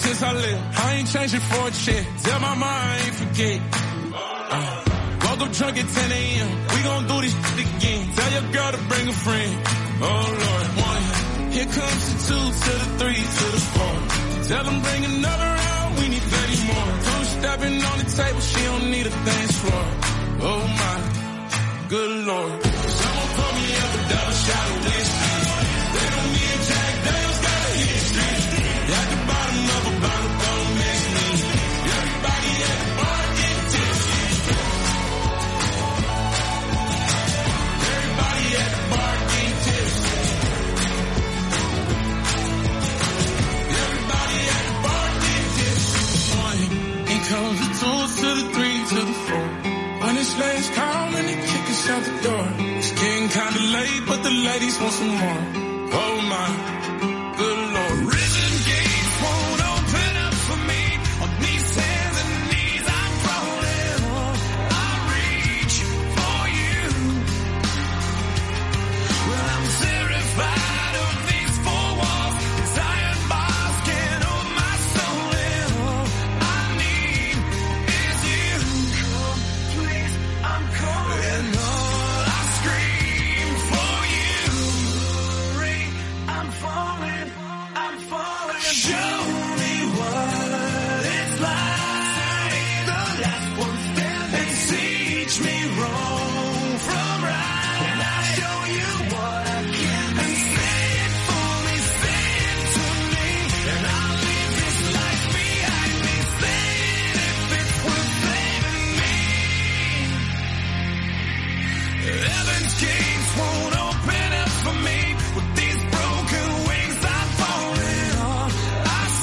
since I left. I ain't changing for a check. Tell my mom I ain't forget. Woke up drunk at 10 a.m. We gon' do this shit again. Tell your girl to bring a friend. Oh Lord, 1. Here comes the 2 to the 3 to the 4. Tell them bring another round. We need 30 more. 2 stepping on the table. She don't need a dance floor. Oh my, good Lord. Someone pour me up a double shot of whiskey. They don't need Jack Daniels, gotta hit the street. At the bottom of a bottle, don't miss me. Everybody at the bar get tipsy. Everybody at the bar get tipsy. Everybody at the bar get tipsy. 1, here comes the 2 to the 3 to the 4. When it's last call and they kick us out the door. It's getting kinda late, but the ladies want some more. Oh my, good Lord. Prison gates won't open up for me. On these hands and knees I'm crawling. I reach for you. Well, I'm terrified of these 4 walls. These iron bars can't hold my soul in. All I need is you. Come, please, I'm calling. And all I scream for you. I'm falling, I'm falling. Show me what it's like. The last one standing. Teach me wrong from right. And I'll show you what I can be. And say it for me, say it to me. And I'll leave this life behind me. Say it if it's worth saving me. Heaven's gates won't open up for me. With these broken wings I'm falling on. I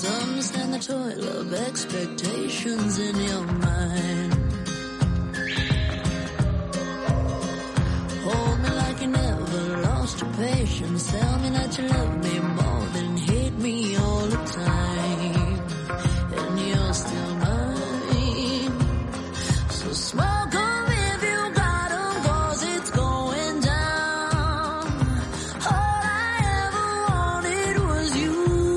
friends understand the toil of expectations in your mind. Hold me like you never lost your patience. Tell me that you love me more than hate me all the time. And you're still mine. So smoke on me if you got 'em, 'cause it's going down. All I ever wanted was you.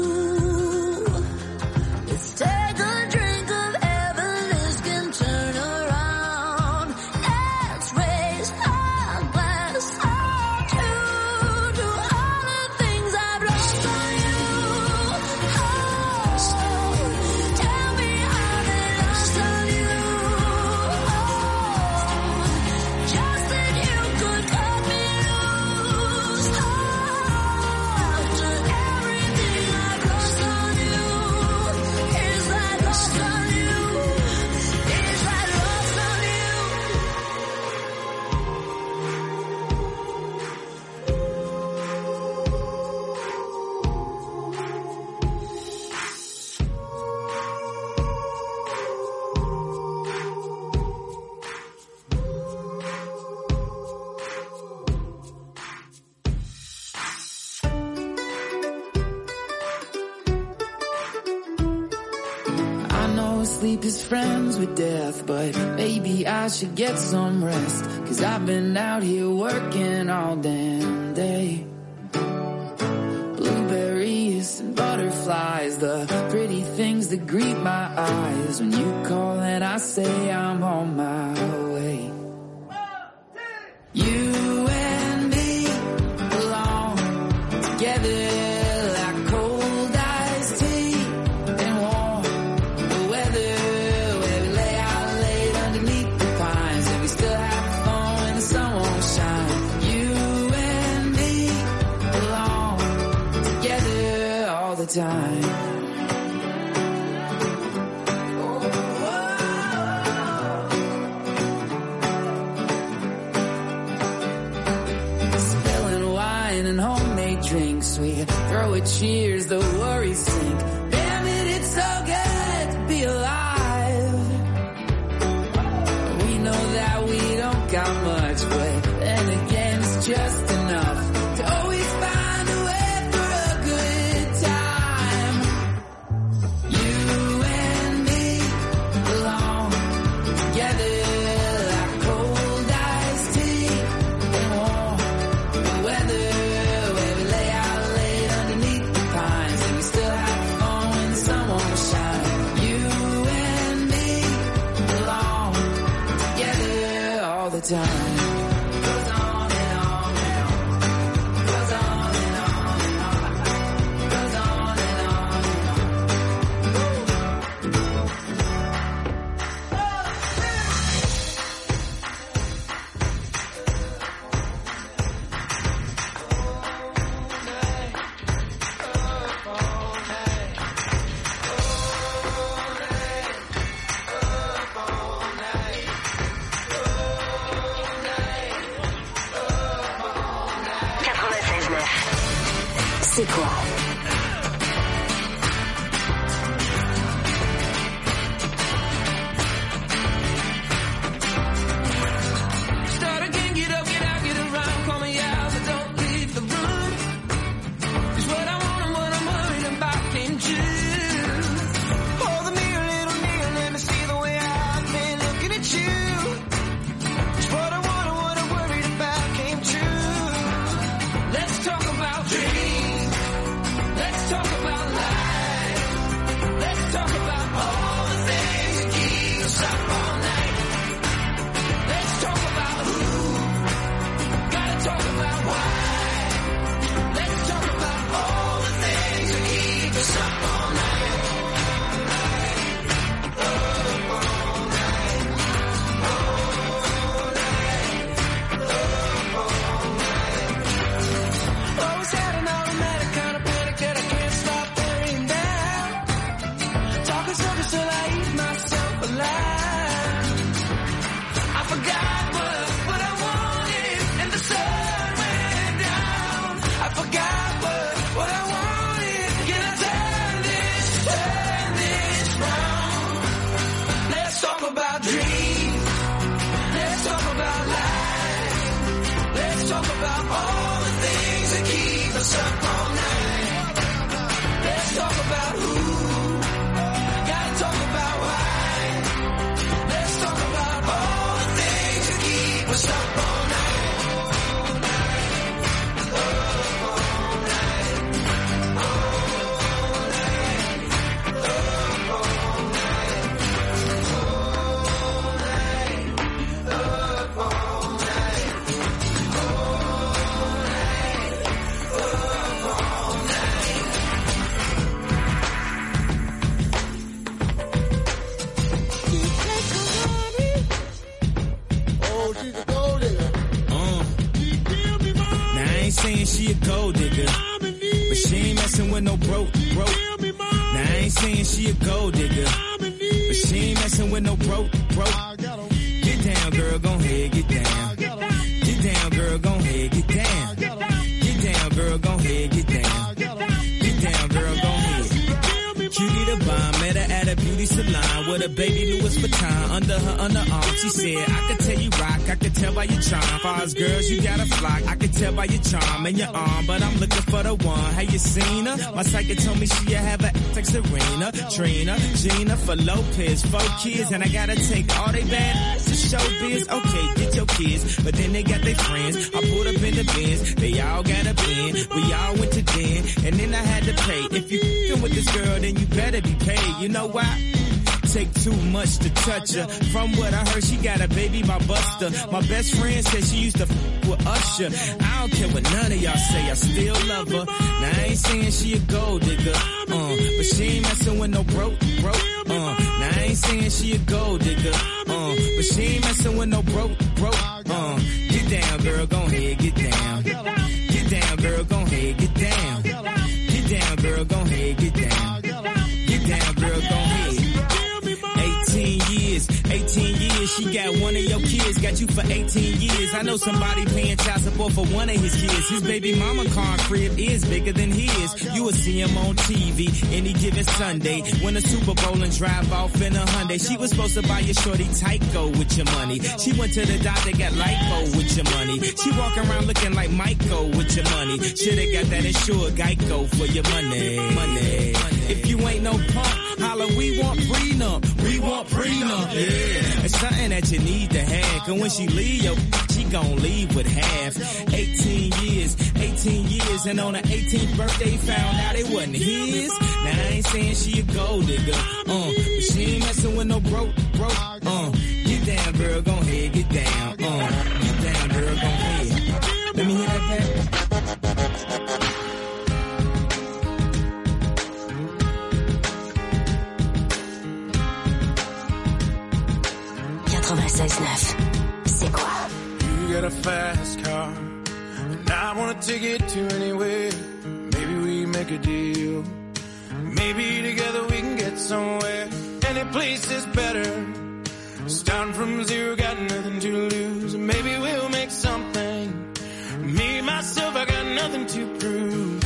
Let's take a drink of heaven, this can turn around. Let's raise our glass all to all the things I've lost on you. Oh, tell me how they lost on you. Oh, just that you could cut me loose. Oh, after everything I've lost on you, is that lost on you? Is that lost on you? I know sleep is friends with death, but maybe I should get some rest, 'cause I've been out here working all damn day. Blueberries and butterflies, the pretty things that greet my eyes. When you call and I say I'm on my way. You and me belong together like cold iced tea and warm the weather, where we lay out late underneath the pines, and we still have fun when the sun won't shine. You and me belong together all the time. Spilling wine and homemade drinks, we throw a cheers, the worries sink. Damn it, it's so good to be alive. We know that we don't got much, but then again it's just enough to always find a way for a good time. You and me belong together like cold iced tea and warm the weather, where we lay out late underneath the pines, and we still have fun when the sun won't shine. You and me belong together all the time. Goes on and on and on. Goes on and on and on. Goes on and on and on. gold digger, but she ain't messing with no broke. Now I ain't saying she a gold digger, but she ain't messing with no broke. Get down, girl, gon' ahead, get down. Get down, girl, gon' ahead, get down. Get down, girl, gon' ahead, get down. Get down, girl, gon' ahead. Cutie the bomb, met her at a beauty salon with a baby Louis Vuitton under her underarm. She said, I could tell you rock, I could tell by your charm. Far as girls, you got a flock, I could tell by your charm and your arm, but I'm looking for the one. Have you seen her? My psychic told me she have a like Serena, Trina, Gina, for Lopez, 4 kids, and I gotta take all they bad to showbiz. Okay, get your kids, but then they got their friends. I pulled up in the Benz, they all got a bin. We all went to den, and then I had to pay. If you f***ing with this girl, then you better be paid. You know why? Take too much to touch her. From what I heard, she got a baby by Buster. My best friend said she used to f*** with Usher. I don't care what none of y'all say, I still love her. Now I ain't saying she a gold digger, but she ain't messing with no broke. Now I ain't saying she a gold digger, but she ain't messing with no broke. Get down, girl, gon' ahead, get down. Get down, girl, gon' ahead, get down. Get down, girl, gon' ahead, get down. Get down, girl, gon' ahead. 18 years, she got one of your kids, got you for 18 years. I know somebody paying child support for one of his kids. His baby mama car crib is bigger than his. You will see him on TV any given Sunday. Win a Super Bowl and drive off in a Hyundai. She was supposed to buy your shorty Tyco with your money. She went to the doctor, got lipo with your money. She walk around looking like Michael with your money. Shoulda got that insured Geico for your money. If you ain't no punk, holla, we want prenup. We want prenup, yeah. It's something that you need to have, cause when she leave, she gon' leave with half. 18 years, and on her 18th birthday, found out it wasn't his. Now I ain't saying she a gold digger, but she ain't messing with no broke. Get down, girl, gon' ahead, get down. Get down, girl, gon' ahead. Let me hear that back. 96.9, c'est quoi? You got a fast car, and I wanna take it to anywhere. Maybe we make a deal. Maybe together we can get somewhere. Any place is better. Starting from zero, got nothing to lose. Maybe we'll make something. Me, myself, I got nothing to prove.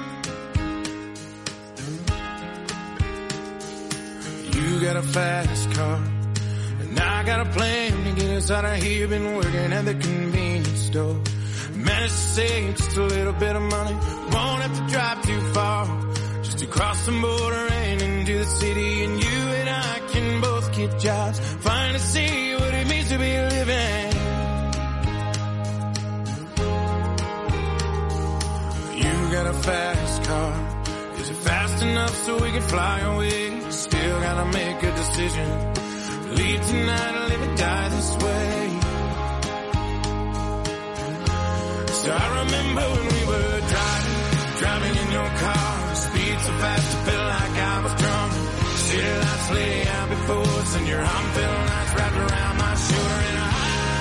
You got a fast car, and I got a plan to get us out of here. Been working at the convenience store. Managed to save just a little bit of money. Won't have to drive too far, just to cross the border and into the city. And you and I can both get jobs, finally see what it means to be living. You got a fast car. Is it fast enough so we can fly away? Still gotta make a decision. Leave tonight or live and die this way. So I remember when we were driving in your car. Speed so fast I felt like I was drunk. City lights lay out before us, and your arm felt nice wrapped around my shoulder. And I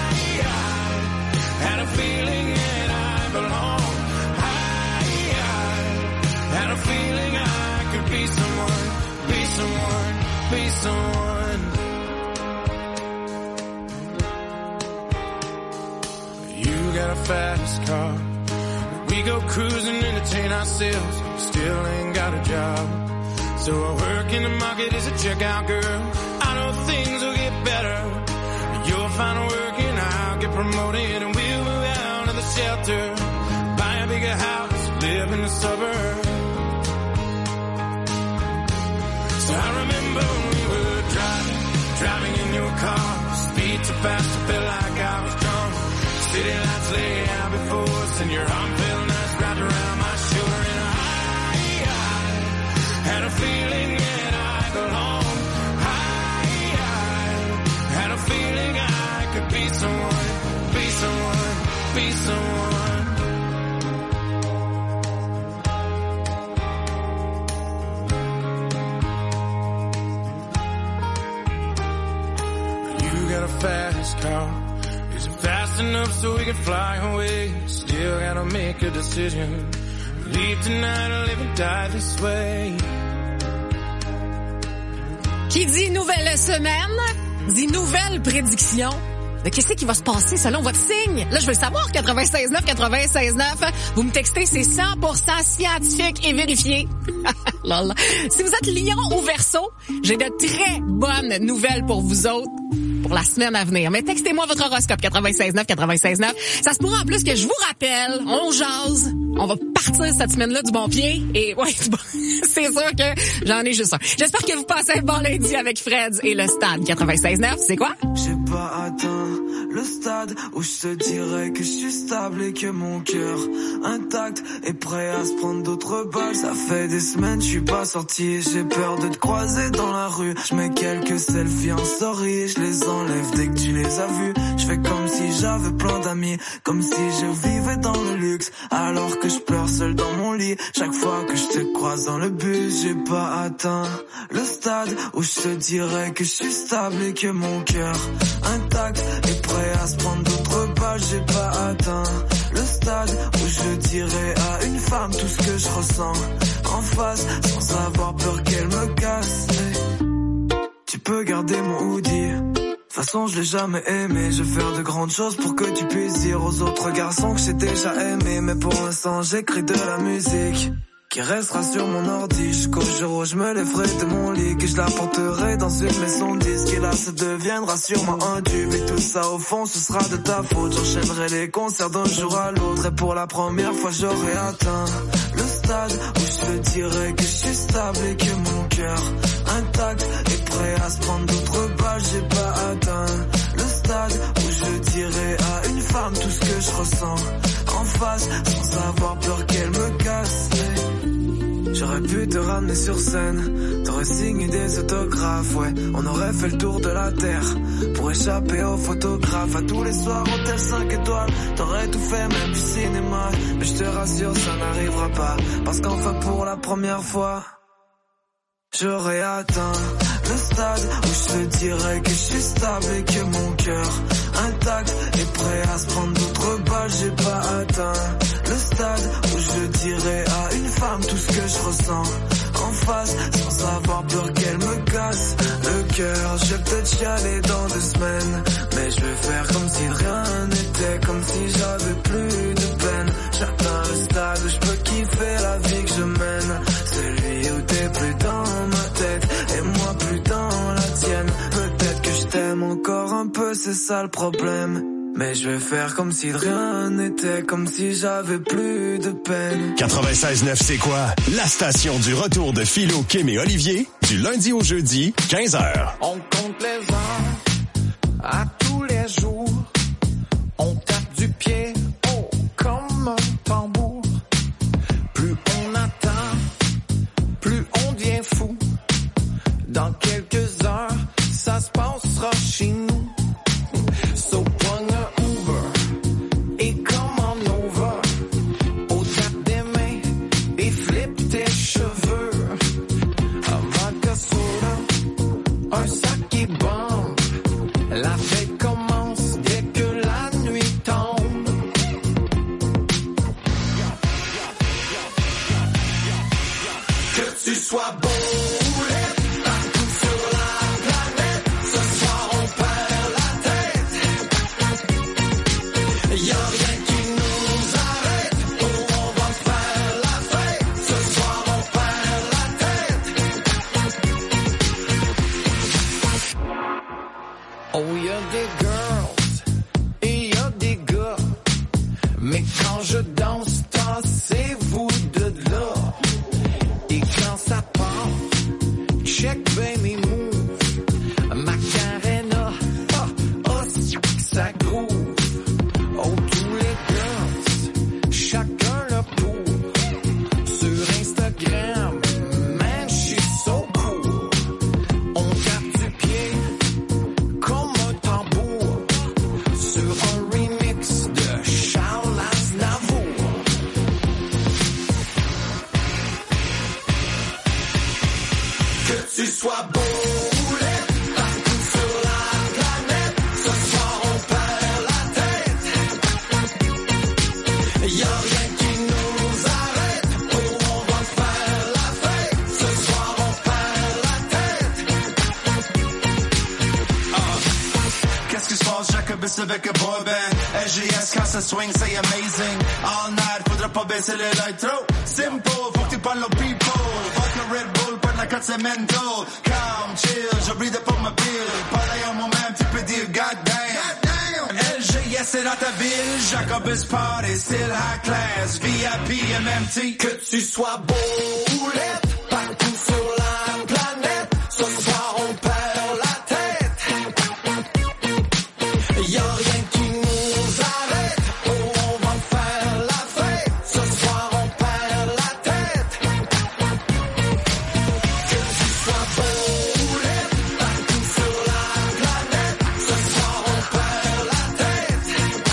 had a feeling that I belonged. I had a feeling I could be someone, be someone, be someone. You got a fast car. We go cruising, entertain ourselves. Still ain't got a job. So I work in the market as a checkout girl. I know things will get better. You'll find work and I'll get promoted, and we'll move out of the shelter, buy a bigger house, live in the suburbs. So I remember when we were driving in your car. Speed so fast I felt like I was drunk. City lights lay out before us, and your arm felt nice wrapped around my shoulder. And I had a feeling that I belonged. I had a feeling I could be someone, be someone, be someone. You got a fast car. Is it fast enough so we can fly away? Still gotta make a decision. Leave tonight or live and die this way. Qui dit nouvelle semaine, dit nouvelle prédiction. De qu'est-ce qui va se passer selon votre signe? Là, je veux le savoir, 96.9, 96.9. Vous me textez, c'est 100% scientifique et vérifié. Si vous êtes Lion ou Verseau, j'ai de très bonnes nouvelles pour vous autres pour la semaine à venir. Mais textez-moi votre horoscope, 96.9, 96.9. Ça se pourra en plus que je vous rappelle, on jase, on va partir cette semaine-là du bon pied. Et ouais, c'est sûr que j'en ai juste un. J'espère que vous passez un bon lundi avec Fred et le Stade 96.9. C'est quoi? J'ai pas atteint le stade où je te dirais que je suis stable et que mon cœur intact est prêt à se prendre d'autres balles. Ça fait des semaines, je suis pas sorti et j'ai peur de te croiser dans la rue. Je mets quelques selfies en story et je les enlève dès que tu les as vus. Je fais comme si j'avais plein d'amis, comme si je vivais dans le luxe, alors que je pleure seul dans mon lit. Chaque fois que je te croise dans le bus, j'ai pas atteint le stade où je te dirais que je suis stable et que mon cœur intact est prêt à se prendre d'autres balles. J'ai pas atteint le stade où je dirais à une femme tout ce que je ressens en face, sans avoir peur qu'elle me casse. Tu peux garder mon hoodie, de toute façon je l'ai jamais aimé. Je vais faire de grandes choses pour que tu puisses dire aux autres garçons que j'ai déjà aimé. Mais pour l'instant j'écris de la musique qui restera sur mon ordi jusqu'au jour où je me lèverai de mon lit, que je la porterai dans une maison de disques. Et là ça deviendra sûrement un tube, et tout ça au fond ce sera de ta faute. J'enchaînerai les concerts d'un jour à l'autre, et pour la première fois j'aurai atteint le stade où je te dirais que je suis stable et que mon cœur intact est prêt à se prendre d'autres balles. J'ai pas atteint le stade où je dirais à une femme tout ce que je ressens en face, sans avoir peur qu'elle me casse. J'aurais pu te ramener sur scène, t'aurais signé des autographes, ouais. On aurait fait le tour de la terre pour échapper aux photographes. À tous les soirs, hôtel 5 étoiles, t'aurais tout fait, même du cinéma. Mais je te rassure, ça n'arrivera pas, parce qu'enfin pour la première fois, j'aurais atteint le stade où je te dirais que je suis stable et que mon cœur intact est prêt à se prendre d'autres balles. J'ai pas atteint le stade où je dirais à une femme tout ce que je ressens en face, sans avoir peur qu'elle me casse le cœur. Je vais peut-être chialer dans 2 semaines, mais je vais faire comme si de rien n'était, comme si j'avais plus de peine. J'atteins le stade où je peux kiffer la vie que je mène, celui où t'es plus dans ma tête et moi plus dans la tienne. Peut-être que je t'aime encore un peu, c'est ça le problème, mais je vais faire comme si de rien n'était, comme si j'avais plus de peine. 96.9, c'est quoi? La station du retour de Philo, Kim et Olivier, du lundi au jeudi, 15h. On compte les heures à tous les jours. On tape du pied, oh, comme un tambour. Plus on attend, plus on devient fou. Dans quelques heures, ça se passera chez nous. So pogne un Uber et commande over. Au tape des mains et flippe tes cheveux. Un vodka soda, un sac qui bombe. La fête commence dès que la nuit tombe. Que tu sois beau. Oh, y a des girls et y a des gars, mais quand je danse, tassez-vous de là. Et quand ça part, check ben mes moves. Macarena, ça groove. Oh, tous les girls, chacun leur tour. Sur Instagram, man, she's so cool. On tape du pied comme un tambour sur un remix de Charles Aznavour. Que tu sois beau. Y'a rien qui nous arrête, bus avec un boyband. LGS quand ça swing, c'est amazing. All night, faudra pas baisser l'électro. Simple, faut que tu parles aux people. Vodka Red Bull, pas de la cote, c'est mental. Calm, chill, je brille pour ma pile. Pareil en moi-même, tu peux dire goddamn. LGS c'est dans ta ville, Jacobus Party, still high class. VIP, MMT, que tu sois beau ou laid, partout sur la planète. Ce soir on perd la tête. Y'a rien qui nous arrête. Oh, on va faire la fête. Ce soir on perd la tête. Que tu sois beau ou laid, partout sur la planète. Ce soir on perd la tête.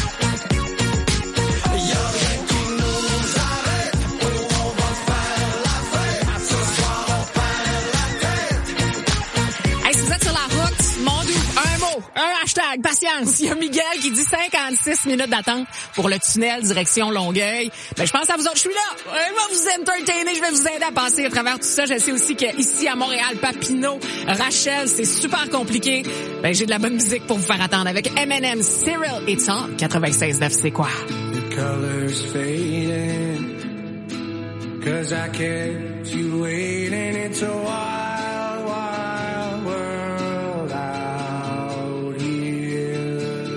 Y'a rien qui nous arrête. Oh, on va faire la fête. Ce soir on perd la tête. Hey, si vous êtes sur la route, mon doux, un mot, un hashtag, patience. Il y a Miguel qui dit 56 minutes d'attente pour le tunnel direction Longueuil. Ben, je pense à vous autres, je suis là. Je vais vous entertainer, je vais vous aider à passer à travers tout ça. Je sais aussi qu'ici à Montréal, Papineau, Rachel, c'est super compliqué. Ben, j'ai de la bonne musique pour vous faire attendre avec Eminem, Cyril et Tom, 96.9, c'est quoi? The colors fading, 'cause I kept you waiting. It's a wild, wild world out here.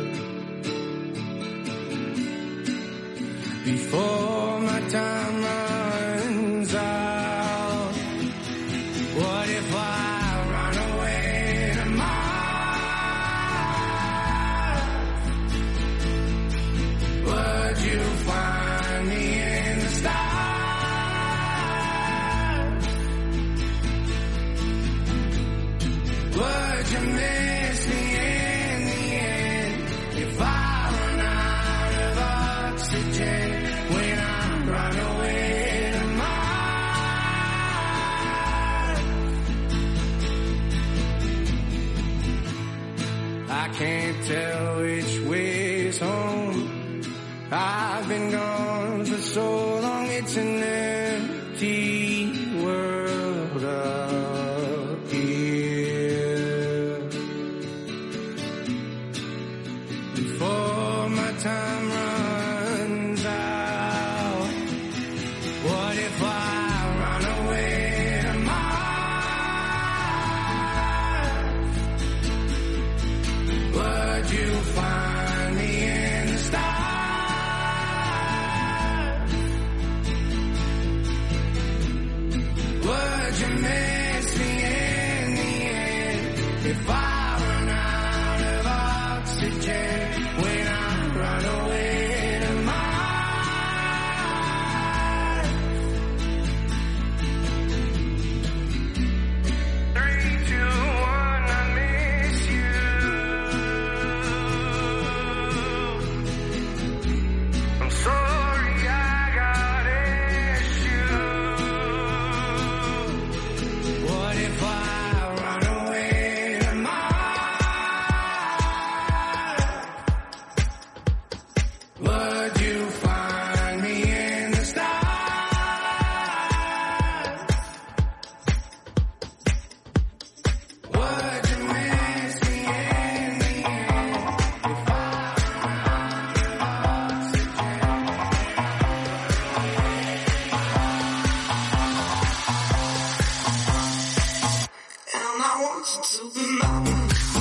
Before my time runs out, what if I run away to Mars? Would you find me in the stars? Would you miss me in the end if I run out of oxygen when I run away to Mars? I can't tell which way's home. I've been gone for so long, it's an empty world up here. Before my time runs out, what if I run away to Mars? Would you find me in the stars? Would you miss me in the end if I run out of oxygen when I run away to Mars? 3, 2, 1, I miss you. I'm sorry I got issues. What if I run away to Mars? Would you find me in the stars? Would you miss me in the end if I run out of oxygen? And I want you to be mine.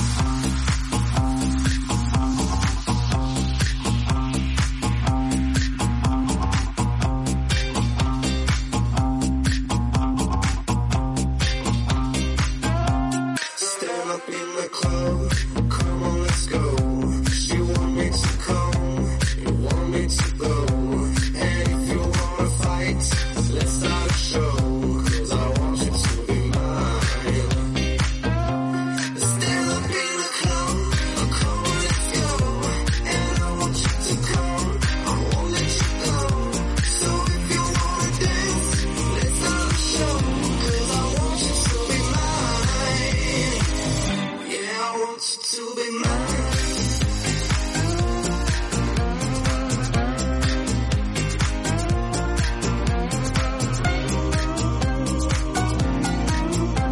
Stand up in the club, come on, let's go. She want me to come, you want me to go. And if you wanna fight, let's start a show. 'Cause I want you to be mine. Stand up in the club, come on, let's go. And I want you to come, I won't let you go. So if you wanna dance, let's start a show. 'Cause I want you to be mine. Yeah, I want you to be mine.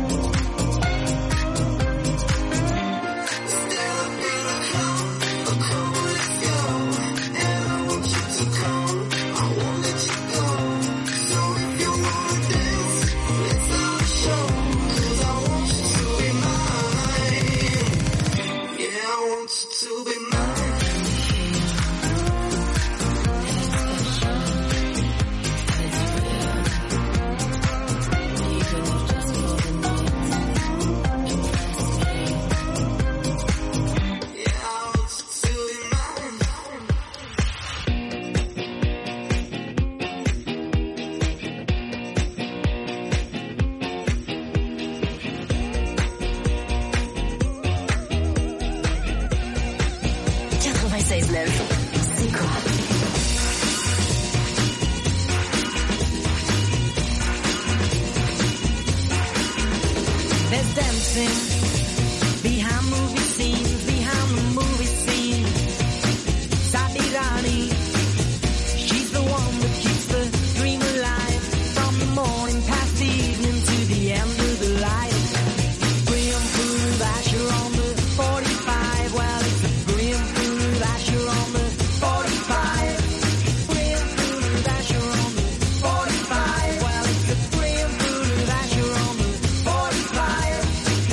Stand up in the club, dancing behind movie scenes, behind the movie scene. Sadirani, she's the one that keeps the dream alive. From the morning past the evening to the end of the light. Graham Food Asher on the 45. Well, it's a Graham Food Asher on the 45. Graham Food Asher on the 45. Well, it's a Graham Food Asher on the 45.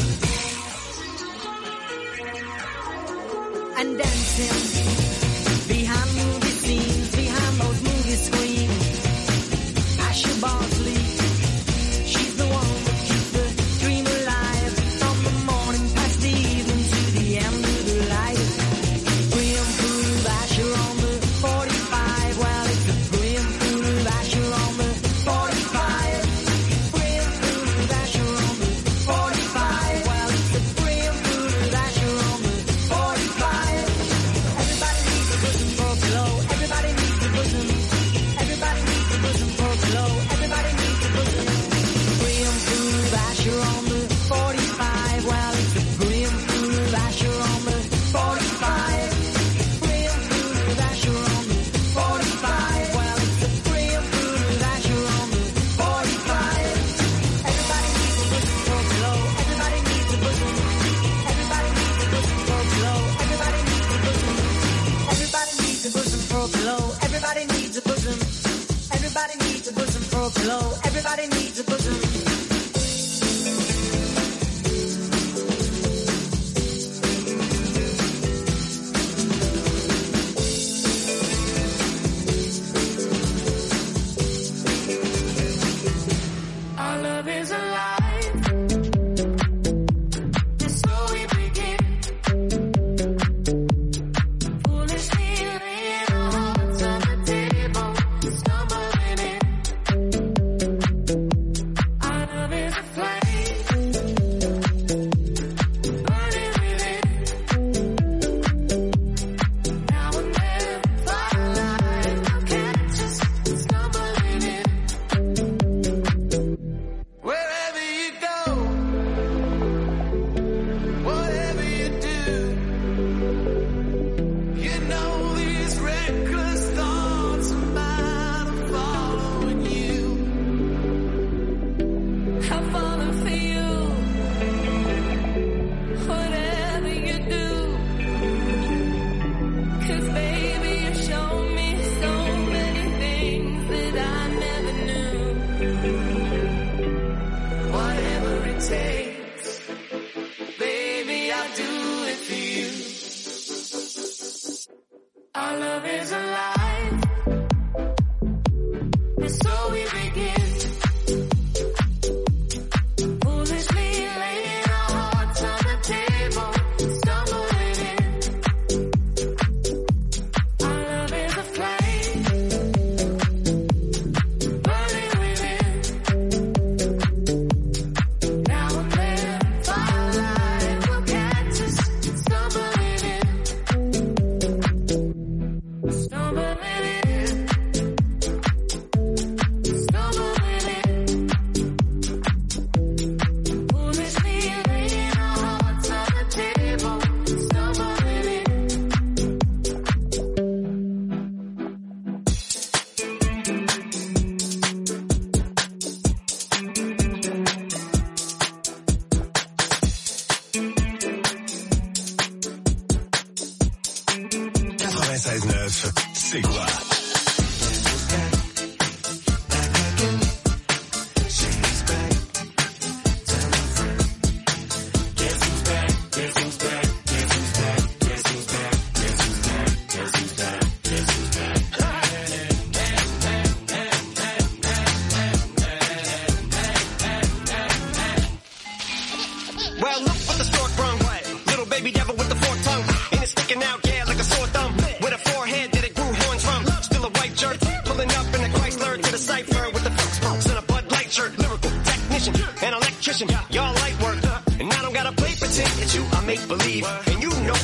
And dancing behind movie scenes, behind those movie screens. Asher Bosley, she's the one that keeps the dream alive. From the morning past the evening to the end of the light. Graham Food Asher on the 45. Well, it's a Graham Food Asher on the 45. Graham Food Asher on the 45. Well, it's a Graham Food Asher on the 45. Everybody needs a bosom for a pillow. Everybody needs a bosom. Everybody needs a bosom for a pillow. Everybody needs a bosom. Graham Food Asher on the 45. Well, it's a Graham Food Asher on the 45. Graham Food Asher on the 45. Well, it's a Graham Food Asher on the 45. Everybody needs a bosom for a pillow. Everybody needs a bosom. Everybody needs a bosom for a pillow. Everybody needs a bosom. Everybody needs a bosom for a pillow. Everybody needs a bosom. Everybody needs a bosom for a pillow. Everybody needs a bosom. Our love is alive. And so we begin. Foolishly laying our hearts on the table, stumbling in. Our love is a flame, burning within. Now and then, firelight will catch us stumbling in. Wherever you go, whatever you do, you know these reckless thoughts of mine are following you. I'm falling for you. Whatever you do, 'cause baby you've shown me so many things that I never knew. Whatever it takes, baby, I'll do it for you. Our love is alive, and so we begin. Foolishly laying our hearts on the table, stumbling in. Our love is a flame, burning within. Now and then, firelight will catch us stumbling in. Stumbling in. Stumbling in. Foolishly laying our hearts on the table, stumbling in. C'est quoi? Well, look what the stork brung. Little baby devil with the forked tongue. And it's sticking out, yeah, like a sore thumb. With a forehead that it grew horns from. Still a white jerk, pulling up in a Chrysler to the cipher with the spokes and a Bud Light shirt. Lyrical technician, an electrician, y'all light work. And I don't gotta play pretend, it's you I make believe. And you know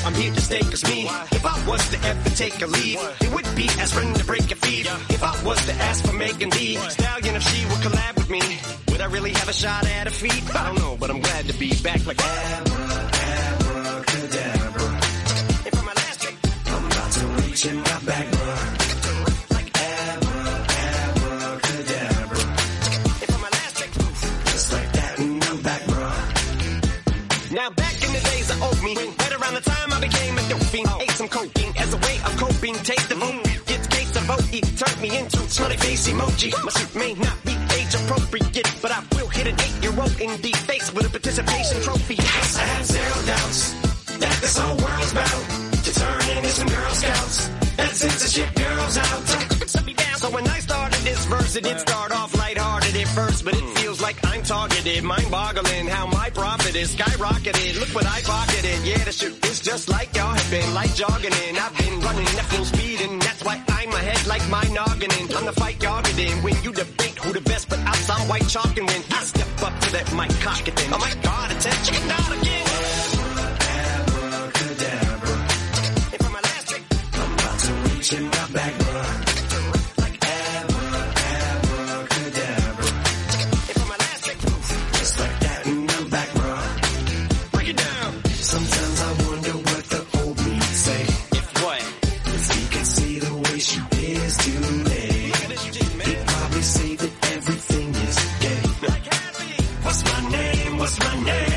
I'm here to stay, cause me, if I was to ever take a leave, it would be as friend to break your feet. If I was to ask for Megan Thee Stallion, if she would collab with me, would I really have a shot at a feat? I don't know, but I'm glad to be back like abracadabra. And for my last trick, I'm about to reach in my back, bruh. Like abracadabra. And for my last trick, just like that, and I'm back, bruh. Now back in the days of old me, right around the time I became a dope fiend, ate some cocaine as a way of coping, taste the vote, gets case of vote, it turned me into smiley face emoji. My suit may not be age appropriate, but I will hit an 8-year-old in the face with a participation trophy. I have zero doubts that this whole world's about to turn into some Girl Scouts and censorship girls out. So when I started this verse, it did start off lighthearted at first, but it feels like I'm targeted, mind-boggling how my profit is skyrocketed. Look what I pocketed, yeah, the shit is just like y'all have been, like jogging in. I've been running at full speed, and that's why I'm ahead like my noggin in. I'm the fight y'all get in when you debate who the best, but I'll sound white chalk and win. I step up to that mic, cock it then. Oh my God, attention, not again. Abracadabra. And for my last trick, I'm about to reach in my back, bruh. Like abracadabra. And for my last trick, just like that, and I'm back, bruh. Break it down. Sometimes I wonder what the old me say. If what? If he could see the way she is today, he'd probably say that everything is gay. What's my name? What's my name?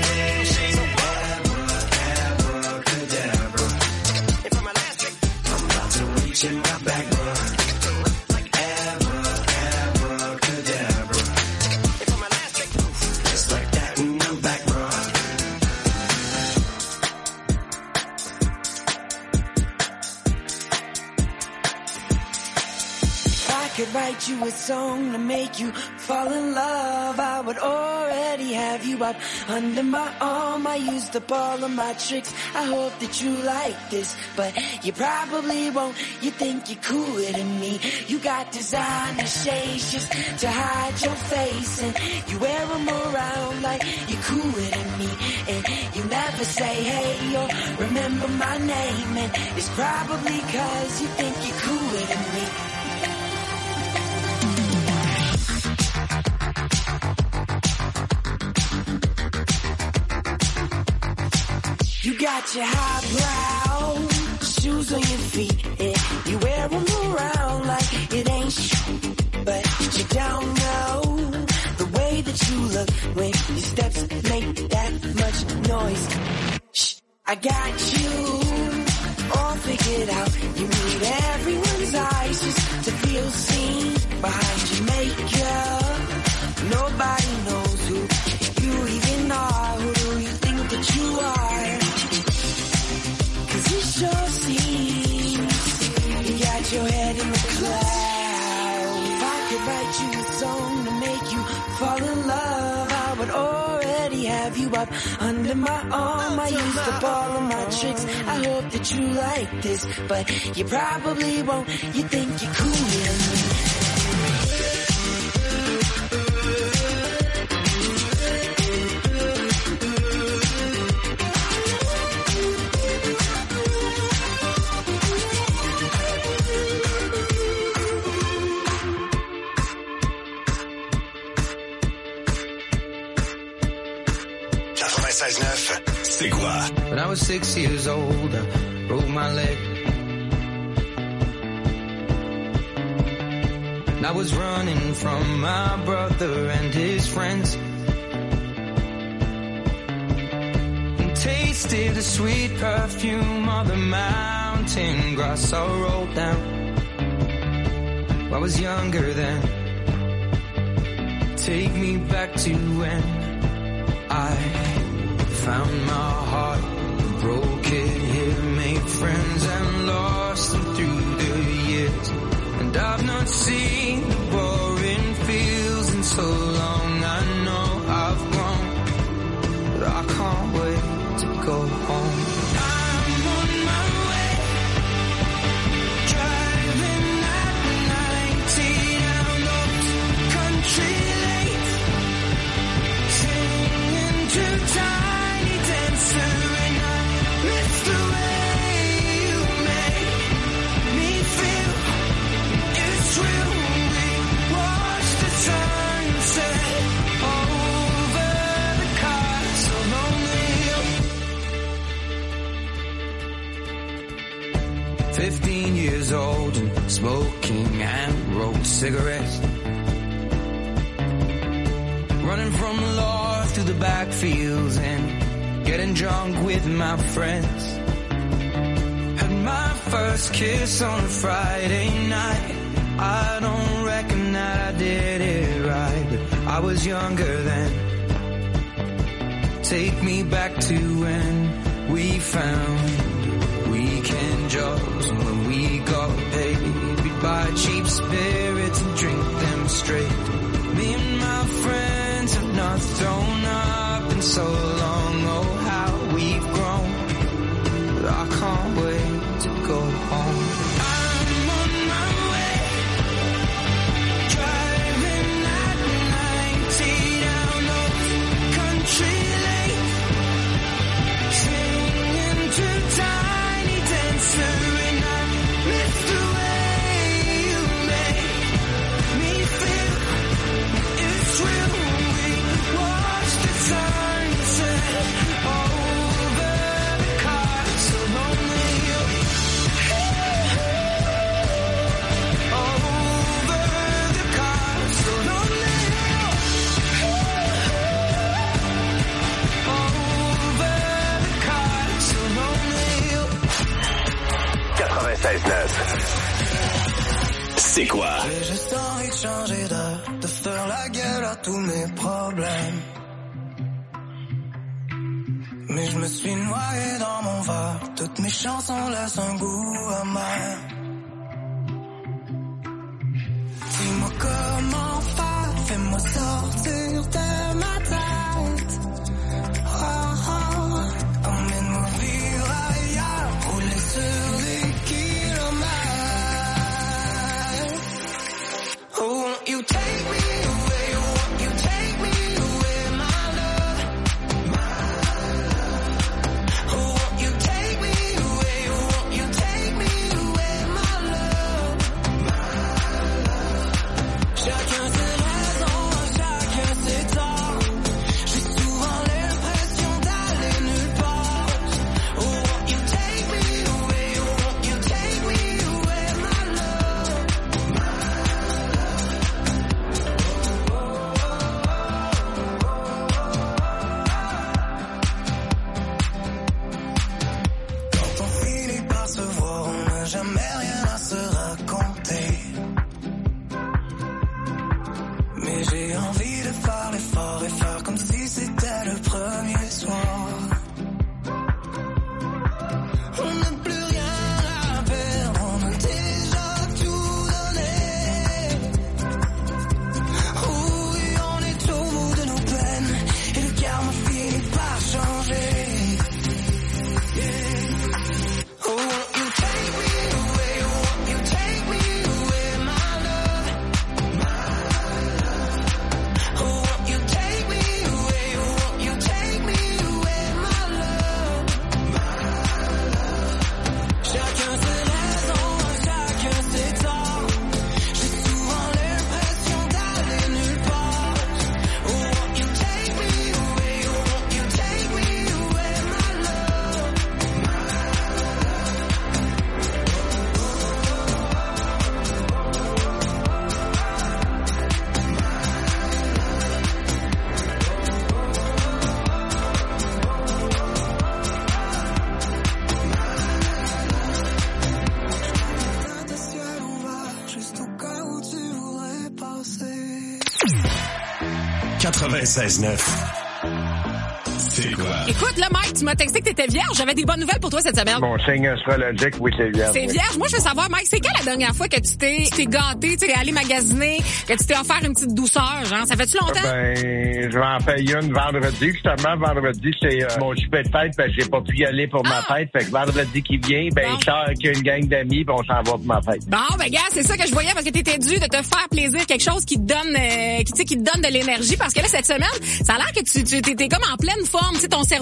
Abracadabra. And for my last trick, I'm about to reach in my back, bruh. Like abracadabra. And for my last trick, just like that, and I'm back, bruh. If I could write you a song to make you fall in love, I would already have you up under my arm. I used up all of my tricks, I hope that you like this, but you probably won't. You think you're cooler than me. You got designer shades just to hide your face, and you wear them around like you're cooler than me, and you never say hey or remember my name, and it's probably cause you think you're cooler than me. You got your highbrow shoes on your feet, and you wear them around like it ain't shit. But you don't know the way that you look when your steps make that much noise. Shh, I got you all figured out. You need everyone's eyes just to feel seen behind your makeup. Nobody knows who you even are. Who do you think that you are? It sure seems you got your head in the clouds. If I could write you a song to make you fall in love, I would already have you up under my arm. I used up all of my tricks, I hope that you like this, but you probably won't. You think you're cooler than me. C'est quoi? When I was 6 years old, I broke my leg. And I was running from my brother and his friends. And tasted the sweet perfume of the mountain grass I rolled down. I was younger then. Take me back to when I found my heart, broke it here, made friends and lost them through the years. And I've not seen the boring fields in so long. I know I've grown, but I can't wait to go home. I'm on my way, driving at 90 down those country lanes, singing to time. And I miss the 15 years old and smoking and rolled cigarettes. Running from the law through the backfields and getting drunk with my friends. Had my first kiss on a Friday night. I don't reckon that I did it right, but I was younger then. Take me back to when we found weekend jobs, and when we got paid, we'd buy cheap spirits and drink them straight. Me and my friends have not thrown up in so long. Oh, how we've grown, but I can't wait to go home. I'm on my way, driving at 90 down those country lanes, singing to Tiny Dancer, and I miss the way you make me feel. It's real. We watch the sunset over the castle lonely hill. Over the castle lonely hill. Over the castle lonely hill. 96.9. C'est quoi? J'ai juste envie de changer d'air, de faire la gueule à tous mes problèmes. Mais je me suis noyé dans mon verre, toutes mes chansons laissent un goût amer. Dis-moi comment faire, fais-moi sortir de ma tête. Oh, oh, emmène-moi vivre ailleurs, rouler sur des kilomètres. Oh, won't you take me away, won't you take me away, my love, oh, won't you take me away, won't you take me away, my love, chacun ses raisons, chacun ses torts, j'ai souvent l'impression d'aller nulle part, oh, won't you take me away, won't you take me away, my love. Quand on finit par se voir, on n'a jamais rien à se raconter. Mais j'ai envie de faire l'effort et faire comme si c'était le premier soir. On n'a plus rien à perdre, on a déjà tout donné. Oui, on est au bout de nos peines et le karma finit par changer. Oh, won't you take me away, won't you take me away, my love, oh, won't you take me away, won't you take me away, my love, chacun ses raisons, chacun ses torts, j'ai souvent l'impression d'aller nulle part, oh, won't you take me away, won't you take me away, my love. 96.9. C'est quoi? Écoute, là, Mike, tu m'as texté que t'étais vierge. J'avais des bonnes nouvelles pour toi cette semaine. Mon signe astrologique, oui, c'est vierge. C'est vierge. Moi, je veux savoir, Mike, c'est quand la dernière fois que tu t'es gâté, tu es allé magasiner, que tu t'es offert une petite douceur, genre? Ça fait-tu longtemps? Ben, je vais en payer une vendredi. Justement, vendredi, c'est mon souper de fête, parce que j'ai pas pu y aller pour ma fête. Fait que vendredi qui vient, ben, je sors avec une gang d'amis, puis on s'en va pour ma fête. Bon, ben, gars, c'est ça que je voyais, parce que t'étais dû de te faire plaisir, quelque chose qui te donne, qui te donne de l'énergie, parce que là, cette semaine, ça a l'air que tu t'es comme en pleine forme, tu sais, ton cerveau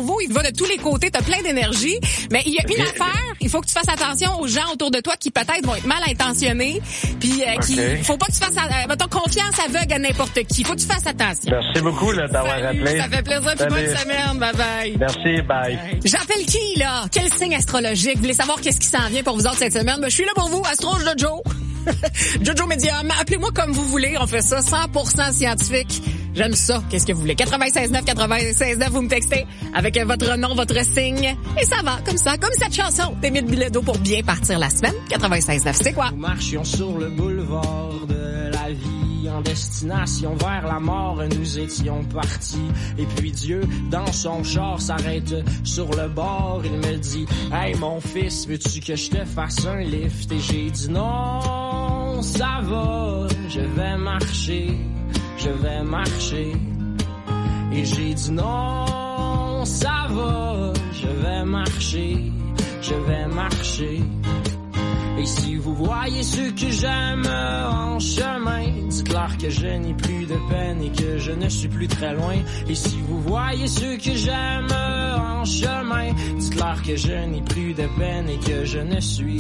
cerveau, il te va de tous les côtés, t'as plein d'énergie. Mais il y a une affaire, il faut que tu fasses attention aux gens autour de toi qui peut-être vont être mal intentionnés. Puis faut pas que tu fasses mettons, confiance aveugle à n'importe qui. Faut que tu fasses attention. Merci beaucoup là, d'avoir appelé. Ça fait plaisir, puis bonne semaine. Bye bye. Merci, bye. J'appelle qui, là? Quel signe astrologique? Vous voulez savoir qu'est-ce qui s'en vient pour vous autres cette semaine? Ben, je suis là pour vous, Astro Jojo. Jojo Medium, appelez-moi comme vous voulez. On fait ça 100% scientifique. J'aime ça. Qu'est-ce que vous voulez? 96.9, vous me textez avec votre nom, votre signe. Et ça va, comme ça, comme cette chanson d'Émile Bilodeau pour bien partir la semaine. 96.9, c'est quoi? Nous marchions sur le boulevard de la vie en destination vers la mort. Nous étions partis. Et puis Dieu, dans son char, s'arrête sur le bord. Il me dit, hey mon fils, veux-tu que je te fasse un lift? Et j'ai dit non, ça va, je vais marcher. Je vais marcher. Et j'ai dit non, ça va, je vais marcher, je vais marcher. Et si vous voyez ceux que j'aime en chemin, dites-leur que je n'ai plus de peine et que je ne suis plus très loin. Et si vous voyez ceux que j'aime en chemin, dites-leur que je n'ai plus de peine et que je ne suis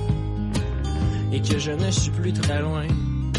plus très loin.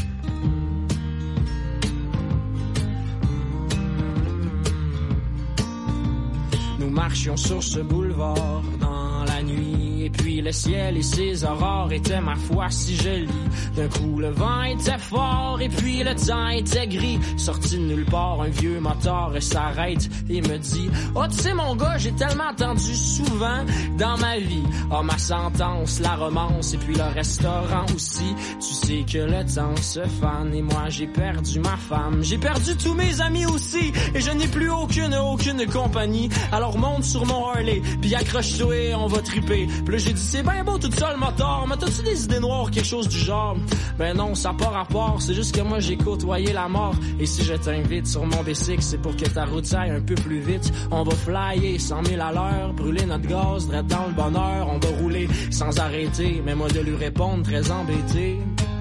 Nous marchions sur ce boulevard dans la nuit. Et puis le ciel et ses aurores étaient ma foi si jolis. D'un coup le vent était fort et puis le temps était gris. Sorti de nulle part, un vieux moteur s'arrête et me dit, oh tu sais mon gars, j'ai tellement entendu souvent dans ma vie. Oh ma sentence, la romance et puis le restaurant aussi. Tu sais que le temps se fane et moi j'ai perdu ma femme. J'ai perdu tous mes amis aussi et je n'ai plus aucune compagnie. Alors monte sur mon Harley puis accroche-toi et on va triper. Puis là j'ai dit c'est bien beau tout ça le moteur, mais t'as-tu des idées noires, quelque chose du genre? Ben non, ça n'a pas rapport, c'est juste que moi j'ai côtoyé la mort. Et si je t'invite sur mon bicycle, c'est pour que ta route aille un peu plus vite. On va flyer 100 000 à l'heure, brûler notre gaz, direct dans le bonheur. On va rouler sans arrêter, mais moi de lui répondre très embêté.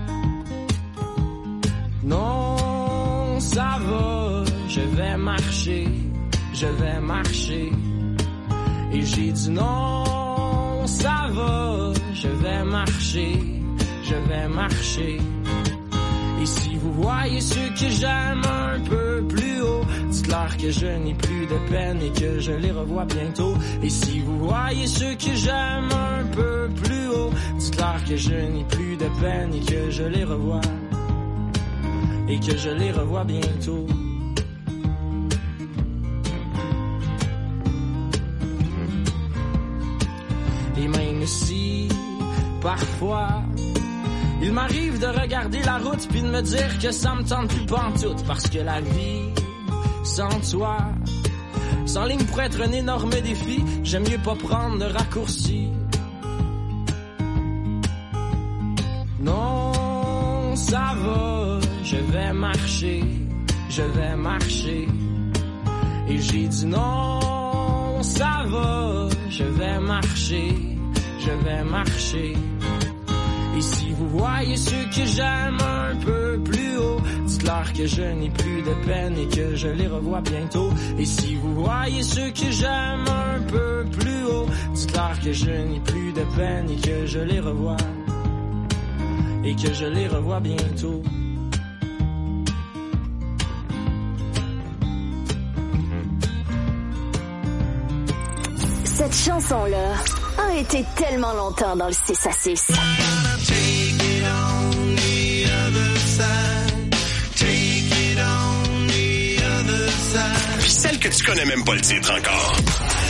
Non, ça va, je vais marcher, je vais marcher. Et j'ai dit non, ça va, je vais marcher, je vais marcher. Et si vous voyez ceux que j'aime un peu plus haut, dites-leur que je n'ai plus de peine et que je les revois bientôt. Et si vous voyez ceux que j'aime un peu plus haut, dites-leur que je n'ai plus de peine et que je les revois. Et que je les revois bientôt. Et même si, parfois, il m'arrive de regarder la route puis de me dire que ça me tente plus pantoute. Parce que la vie, sans toi, s'enligne pour être un énorme défi. J'aime mieux pas prendre de raccourcis. Non, ça va, je vais marcher, je vais marcher. Et j'ai dit non, ça va, je vais marcher, je vais marcher. Et si vous voyez ceux que j'aime un peu plus haut, dites-leur que je n'ai plus de peine et que je les revois bientôt. Et si vous voyez ceux que j'aime un peu plus haut, dites-leur que je n'ai plus de peine et que je les revois. Et que je les revois bientôt. Cette chanson-là a été tellement longtemps dans le 6 à 6. Puis celle que tu connais même pas le titre encore.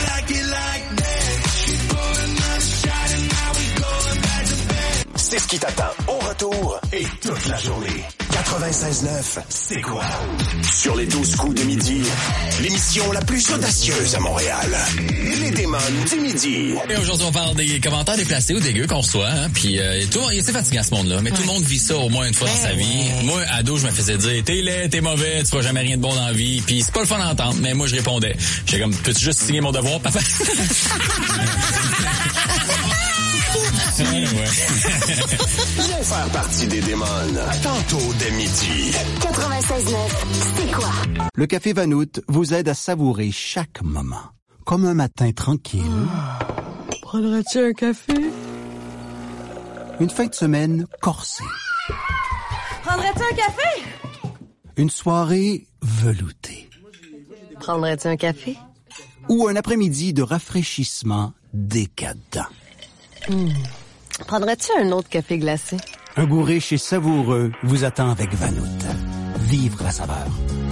C'est ce qui t'attend au retour et toute la journée. 96.9, c'est quoi? Sur les 12 coups de midi, l'émission la plus audacieuse à Montréal. Les démons du midi. Et aujourd'hui, on parle des commentaires déplacés ou dégueux qu'on reçoit. Hein? Puis tout, c'est fatigant ce monde-là, mais tout le monde vit ça au moins une fois dans sa vie. Moi, ado, je me faisais dire, t'es laid, t'es mauvais, tu feras jamais rien de bon dans la vie. Puis c'est pas le fun d'entendre, mais moi, je répondais. J'étais comme, peux-tu juste signer mon devoir, papa? Viens faire partie des démons. Tantôt dès midi. 96.9, c'est quoi? Le Café Vanout vous aide à savourer chaque moment. comme un matin tranquille. Prendrais-tu un café? Une fin de semaine corsée. Prendrais-tu un café? Une soirée veloutée. Prendrais-tu un café? Ou un après-midi de rafraîchissement décadent. Prendrais-tu un autre café glacé? Un goût riche et savoureux vous attend avec Vanout. Vivre la saveur.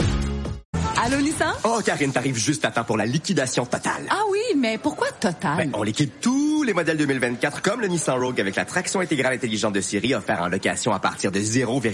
Allô, Nissan? Oh, Karine, t'arrives juste à temps pour la liquidation totale. Ah oui, mais pourquoi total? Ben, on liquide tous les modèles 2024, comme le Nissan Rogue avec la traction intégrale intelligente de Siri offert en location à partir de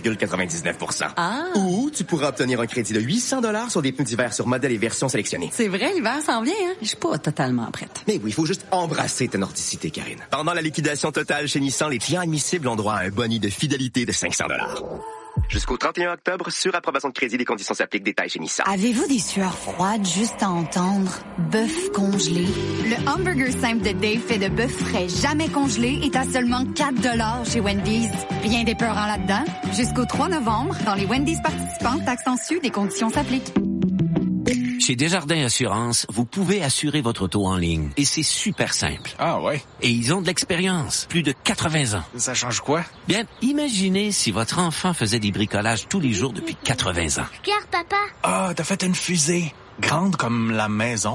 0,99%. Ah! Ou tu pourras obtenir un crédit de 800$ sur des pneus d'hiver sur modèles et versions sélectionnées. C'est vrai, l'hiver s'en vient, hein? Je suis pas totalement prête. Mais oui, il faut juste embrasser ta nordicité, Karine. Pendant la liquidation totale chez Nissan, les clients admissibles ont droit à un boni de fidélité de 500$. Jusqu'au 31 octobre, sur approbation de crédit, les conditions s'appliquent. Détails chez Nissan. Avez-vous des sueurs froides juste à entendre? Bœuf congelé. Le hamburger simple de Dave fait de bœuf frais jamais congelé est à seulement 4$ chez Wendy's. Rien d'épeurant là-dedans. Jusqu'au 3 novembre, dans les Wendy's participants, taxes en sus, des conditions s'appliquent. Chez Desjardins Assurance, vous pouvez assurer votre auto en ligne. Et c'est super simple. Ah ouais? Et ils ont de l'expérience. Plus de 80 ans. Ça change quoi? Bien, imaginez si votre enfant faisait des bricolages tous les jours depuis 80 ans. Regarde, papa. Ah, t'as fait une fusée. Grande comme la maison.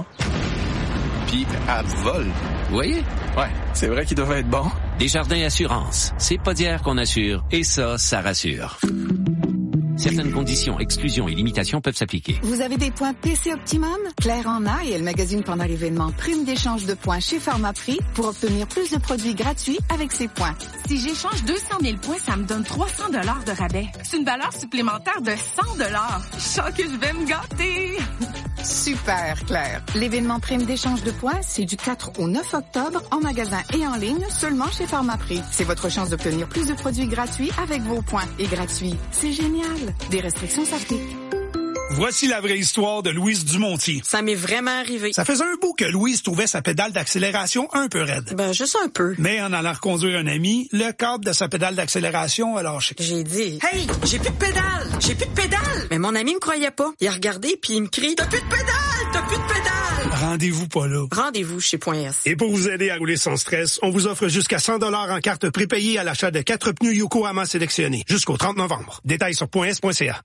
Puis, elle vole. Vous voyez? Ouais, c'est vrai qu'il devait être bon. Desjardins Assurance. C'est pas d'hier qu'on assure. Et ça rassure. Certaines conditions, exclusions et limitations peuvent s'appliquer. Vous avez des points PC Optimum? Claire en a et elle magasine pendant l'événement Prime d'échange de points chez Pharmaprix pour obtenir plus de produits gratuits avec ses points. Si j'échange 200 000 points, ça me donne 300 $ de rabais. C'est une valeur supplémentaire de 100 $. Je sens que je vais me gâter. Super, Claire. L'événement Prime d'échange de points, c'est du 4 au 9 octobre en magasin et en ligne seulement chez Pharmaprix. C'est votre chance d'obtenir plus de produits gratuits avec vos points. Et gratuits, c'est génial. Des restrictions s'appliquent. Voici la vraie histoire de Louise Dumontier. Ça m'est vraiment arrivé. Ça faisait un bout que Louise trouvait sa pédale d'accélération un peu raide. Ben, juste un peu. Mais en allant reconduire un ami, le câble de sa pédale d'accélération a lâché. J'ai dit, hey, j'ai plus de pédale! J'ai plus de pédale! Mais mon ami me croyait pas. Il a regardé puis il me crie, t'as plus de pédale! T'as plus de pédale! Rendez-vous pas là. Rendez-vous chez .s. Et pour vous aider à rouler sans stress, on vous offre jusqu'à 100$ en carte prépayée à l'achat de 4 pneus Yokohama sélectionnés jusqu'au 30 novembre. Détails sur .s.ca.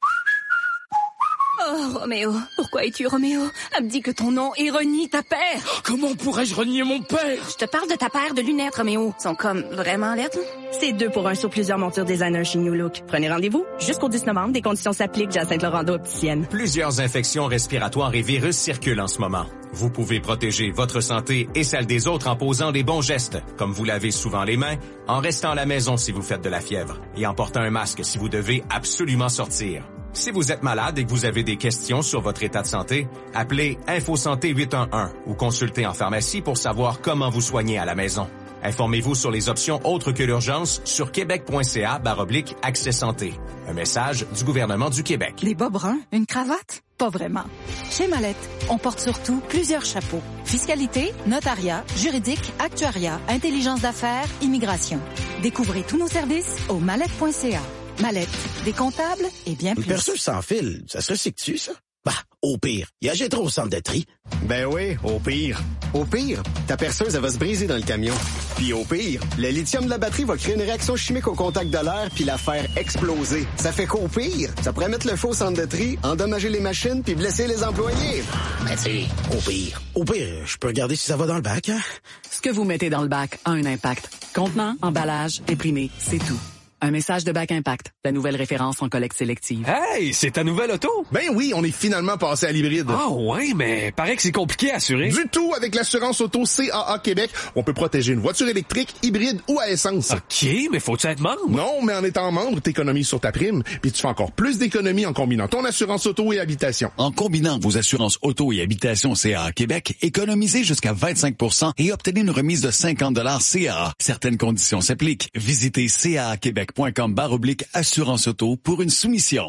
Oh, Roméo, pourquoi es-tu Roméo? Abdique que ton nom et renie ta père. Comment pourrais-je renier mon père? Je te parle de ta paire de lunettes, Roméo. Sont comme vraiment lettres. C'est 2 pour 1 sur plusieurs montures designer chez New Look. Prenez rendez-vous jusqu'au 10 novembre. Des conditions s'appliquent. Jacinthe Laurando opticienne. Plusieurs infections respiratoires et virus circulent en ce moment. Vous pouvez protéger votre santé et celle des autres en posant les bons gestes, comme vous lavez souvent les mains, en restant à la maison si vous faites de la fièvre et en portant un masque si vous devez absolument sortir. Si vous êtes malade et que vous avez des questions sur votre état de santé, appelez InfoSanté 811 ou consultez en pharmacie pour savoir comment vous soigner à la maison. Informez-vous sur les options autres que l'urgence sur québec.ca/accès santé. Un message du gouvernement du Québec. Les bas bruns? Une cravate? Pas vraiment. Chez Mallette, on porte surtout plusieurs chapeaux. Fiscalité, notariat, juridique, actuariat, intelligence d'affaires, immigration. Découvrez tous nos services au mallette.ca. Mallette, des comptables et bien plus. Une perceuse sans fil, ça se recycle-tu, ça? Bah, au pire, il y a Gétro au centre de tri. Ben oui, au pire. Au pire, ta perceuse, elle va se briser dans le camion. Puis au pire, le lithium de la batterie va créer une réaction chimique au contact de l'air puis la faire exploser. Ça fait qu'au pire, ça pourrait mettre le feu au centre de tri, endommager les machines puis blesser les employés. Ben tu sais, au pire, je peux regarder si ça va dans le bac, hein? Ce que vous mettez dans le bac a un impact. Contenant, emballage, imprimé, c'est tout. Un message de Bac Impact, la nouvelle référence en collecte sélective. Hey, c'est ta nouvelle auto? Ben oui, on est finalement passé à l'hybride. Ah ouais, mais paraît que c'est compliqué à assurer. Du tout, avec l'assurance auto CAA Québec, on peut protéger une voiture électrique, hybride ou à essence. OK, mais faut-tu être membre? Non, mais en étant membre, t'économises sur ta prime, puis tu fais encore plus d'économies en combinant ton assurance auto et habitation. En combinant vos assurances auto et habitation CAA Québec, économisez jusqu'à 25% et obtenez une remise de 50$ CAA. Certaines conditions s'appliquent. Visitez caaquebec.com/assurance auto pour une soumission.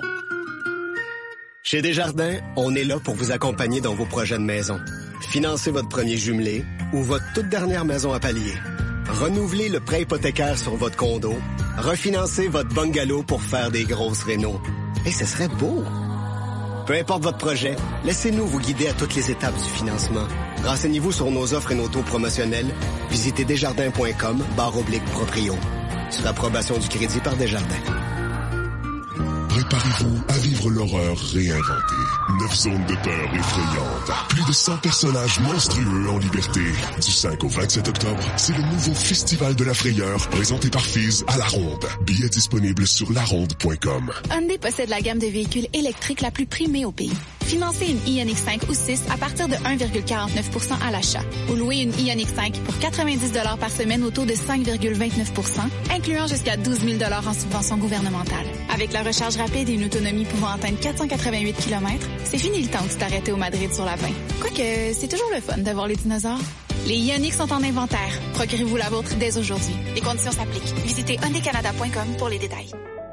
Chez Desjardins, on est là pour vous accompagner dans vos projets de maison. Financez votre premier jumelé ou votre toute dernière maison à palier. Renouvelez le prêt hypothécaire sur votre condo. Refinancez votre bungalow pour faire des grosses rénos. Et ce serait beau! Peu importe votre projet, laissez-nous vous guider à toutes les étapes du financement. Renseignez-vous sur nos offres et nos taux promotionnels. Visitez desjardins.com/proprio. Sur approbation du crédit par Desjardins. Préparez-vous à vivre l'horreur réinventée. 9 zones de peur effrayantes. Plus de 100 personnages monstrueux en liberté. Du 5 au 27 octobre, c'est le nouveau Festival de la frayeur présenté par Fizz à La Ronde. Billets disponibles sur laronde.com. Hyundai possède la gamme de véhicules électriques la plus primée au pays. Financez une Ioniq 5 ou 6 à partir de 1,49% à l'achat. Ou louez une Ioniq 5 pour 90 $ par semaine au taux de 5,29%, incluant jusqu'à 12 000 $ en subvention gouvernementale. Avec la recharge rapide et une autonomie pouvant atteindre 488 km, c'est fini le temps de t'arrêter au Madrid sur la 20. Quoique, c'est toujours le fun de voir les dinosaures. Les Ioniq sont en inventaire. Procurez-vous la vôtre dès aujourd'hui. Les conditions s'appliquent. Visitez hyundaicanada.com pour les détails.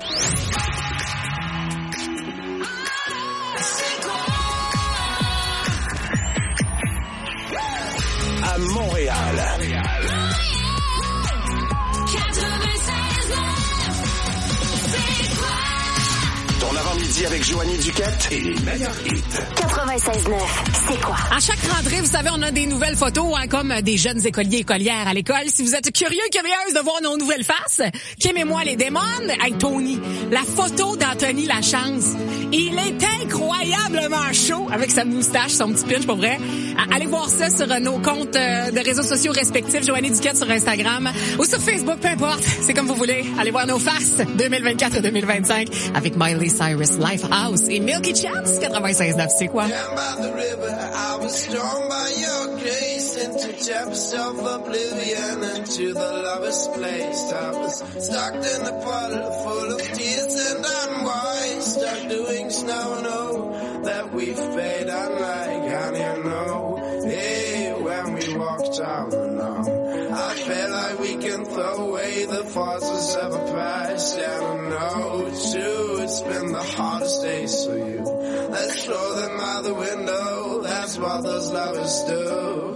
À Montréal. Ton avant-midi avec Joanie Duquette et les meilleurs hits. 96.9, c'est quoi? À chaque rentrée, vous savez, on a des nouvelles photos, comme des jeunes écoliers et écolières à l'école. Si vous êtes curieuse de voir nos nouvelles faces, Kim et moi les démons, avec Tony, la photo d'Anthony Lachance. Il est incroyablement chaud avec sa moustache, son petit pinch, pour vrai. Allez voir ça sur nos comptes de réseaux sociaux respectifs, Joanie Duquette sur Instagram ou sur Facebook, peu importe. C'est comme vous voulez. Allez voir nos faces 2024 et 2025 avec Miley Cyrus, Lifehouse et Milky Chance 96.9, c'est quoi? That we've paid unlike, and you know, hey, when we walked down the now, I felt like we can throw away the forces of a past, and I know too, it's been the hardest days for you. Let's throw them out the window, that's what those lovers do.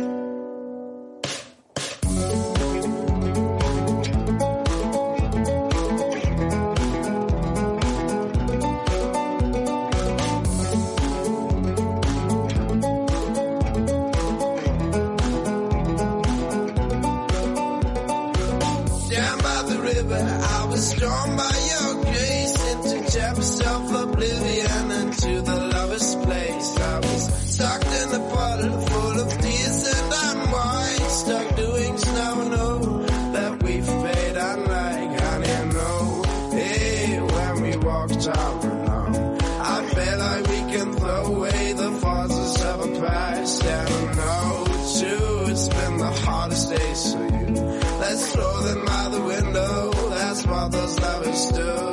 Stormed by your grace into depths of oblivion, into the lover's place. I was stuck in a puddle full of tears and unwind, stuck doing snow, no, that we've paid unlike, and you know, hey, when we walked out alone, I felt like we can throw away the forces of a past, and I know too, it's been the hardest days for you. Let's throw them out the window, that's what those lovers do.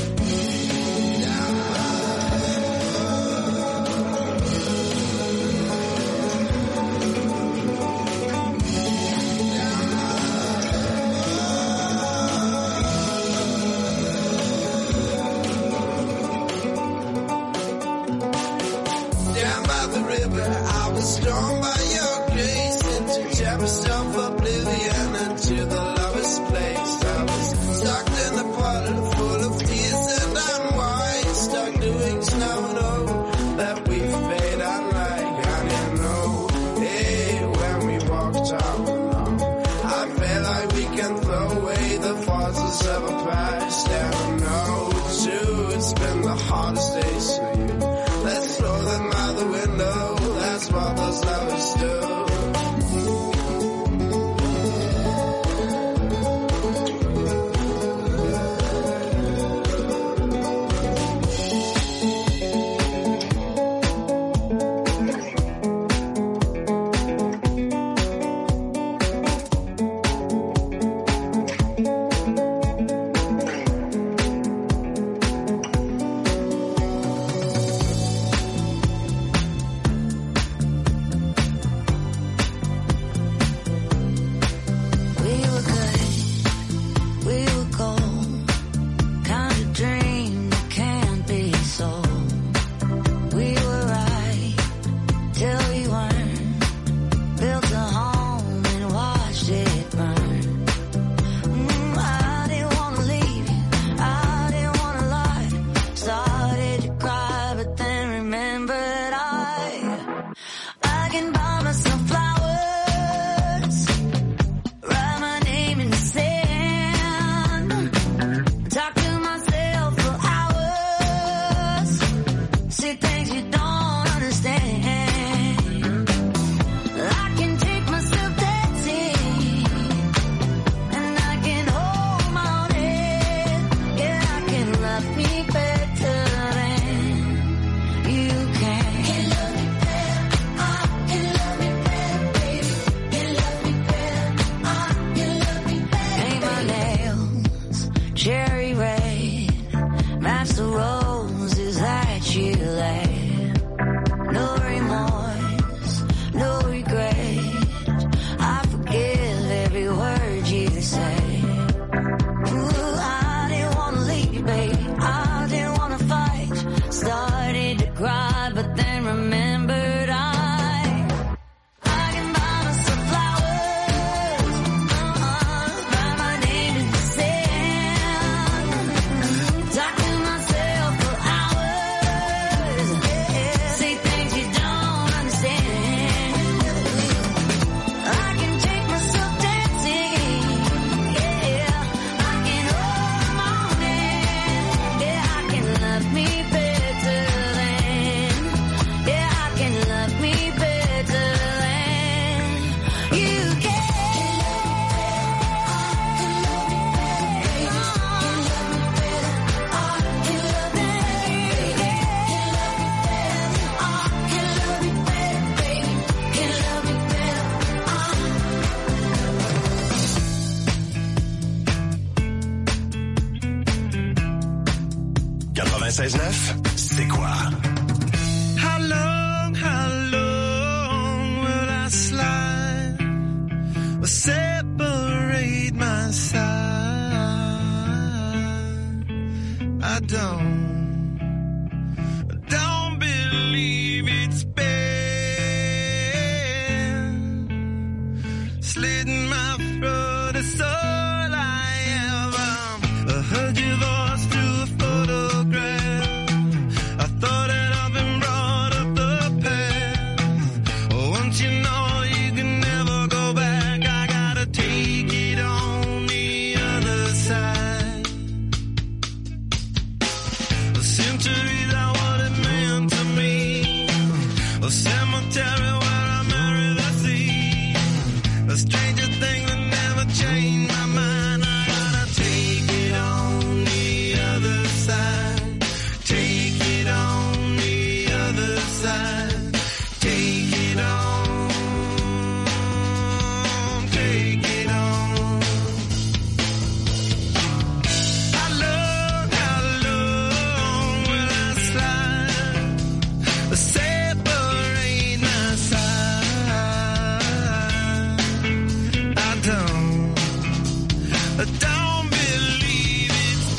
Down by the river, I was stormed by your grace into depths of oblivion, into the lover's place. I was stuck in a puddle full of tears and unwind, stuck doing snow, no, that we've paid unlike, and you know, hey, when we walked out alone, I felt like we can throw away the forces of a past, and I know too, it's been the hardest days for you. Let's throw them out the window, that's what those lovers do. 96.9, c'est quoi? How long will I slide or separate my side? I don't believe it's been slitting my throat. It's all I ever heard your voice through a photograph. I thought that I've been brought up the past. Once you know you can never go back, I gotta take it on the other side. A century that what it meant to me. A cemetery where I marry the sea. A stranger thing that never changed my mind. I gotta take it on the other side. Take it on the other side. Take it on. Take it on. How long will I slide? Separate my side. I don't believe it's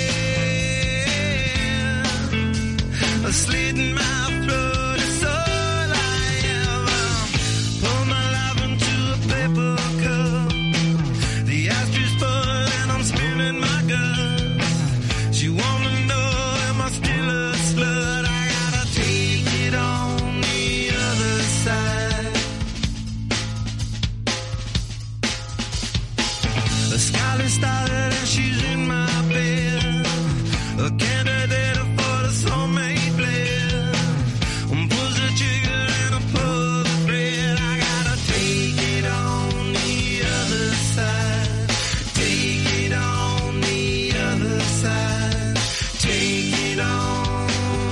been slitting my throat. It's all I ever pour my life into a paper cup. The ashtray full and I'm spilling my guts. She wanna know, am I still a slut? I gotta take it on the other side. The skyline started and she's in my bed. A candidate for the soulmate bled. Pulls the trigger and I pull the thread. I gotta take it on the other side. Take it on the other side. Take it on.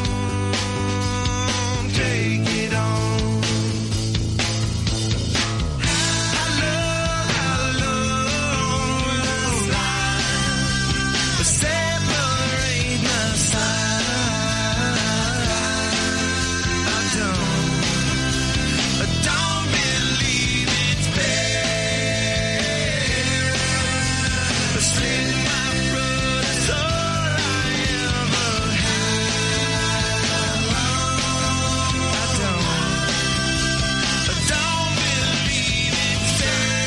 Take it on. How long will I slide? Separate my side. I don't believe it's been slitting